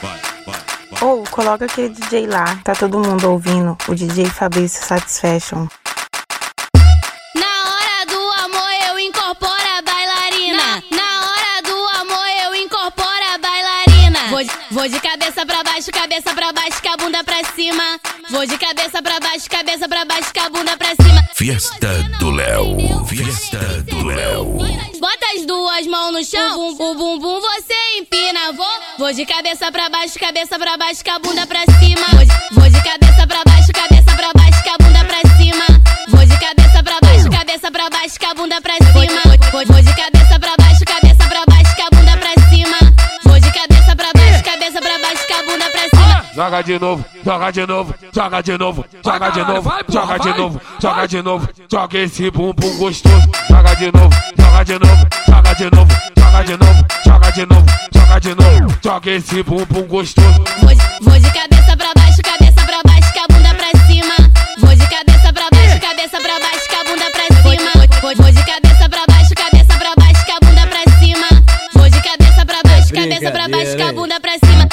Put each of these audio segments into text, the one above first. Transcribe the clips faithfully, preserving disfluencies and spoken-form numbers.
Ou, oh, coloca aquele D J lá, tá todo mundo ouvindo, o D J Fabrício Satisfaction. Na hora do amor eu incorporo a bailarina. Na, na hora do amor eu incorporo a bailarina. Vou de, vou de cabeça pra baixo, cabeça pra baixo, com a bunda pra cima. Vou de cabeça pra baixo, cabeça pra baixo, com a bunda pra cima. Fiesta do Léo, Fiesta do Léo. Bota as duas mãos no chão, o bum, bum, bum, você empina. Vou, vou de cabeça pra baixo, cabeça pra baixo, com a bunda pra cima. Vou de, vou de cabeça pra baixo, cabeça pra baixo, com a bunda pra cima. Vou de cabeça pra baixo, cabeça pra baixo, com a bunda pra cima. Vou, vou de cabeça pra baixo, cabeça pra baixo, com a bunda pra cima. Vou de cabeça pra baixo, cabeça pra baixo, com a bunda pra cima. Joga de novo, joga de novo, joga de novo, joga de novo, joga de novo, joga de novo, joga esse bumbum gostoso. Joga de novo, joga de novo, joga de novo, joga de novo, joga de novo, joga de novo, joga esse bumbum gostoso. Vou de, vou de cabeça pra baixo, cabeça pra baixo, com a bunda pra cima. Vou de cabeça pra baixo, cabeça pra baixo, com a bunda pra cima. Vou, vou de cabeça pra baixo, cabeça pra baixo, com a bunda pra cima. Vou de cabeça pra baixo, cabeça pra baixo, com a bunda pra cima.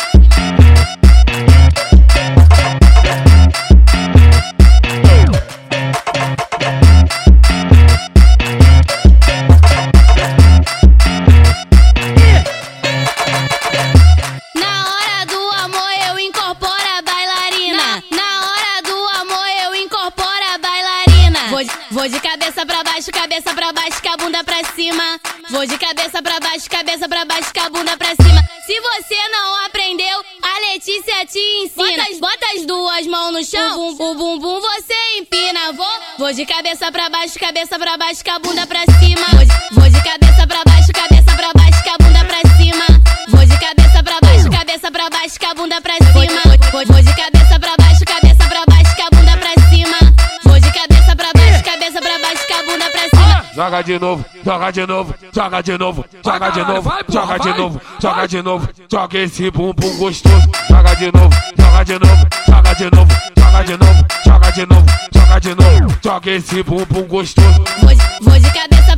Vou de cabeça pra baixo, cabeça pra baixo, com a bunda pra cima. Vou de cabeça pra baixo, cabeça pra baixo, com a bunda pra cima. Se você não aprendeu, a Letícia te ensina. Bota, bota as duas mãos no chão, o bum, bum, bum, você empina. Vou, vou de cabeça pra baixo, cabeça pra baixo, com a bunda pra cima. Vou de, vou de cabeça pra baixo, cabeça pra baixo, com a bunda pra cima. Vou de cabeça pra baixo, cabeça pra baixo, com a bunda pra cima. Vou, vou de cabeça pra baixo, cabeça pra baixo, com a bunda pra cima. Vou de cabeça pra baixo, cabeça pra baixo, com a bunda pra cima. Joga de novo, joga de novo, joga de novo, joga de novo, joga de novo, joga de novo, joga esse bumbum gostoso. Joga de novo, joga de novo, joga de novo, joga de novo, joga de novo, joga de novo, joga esse bumbum gostoso. Vou de, vou de cabeça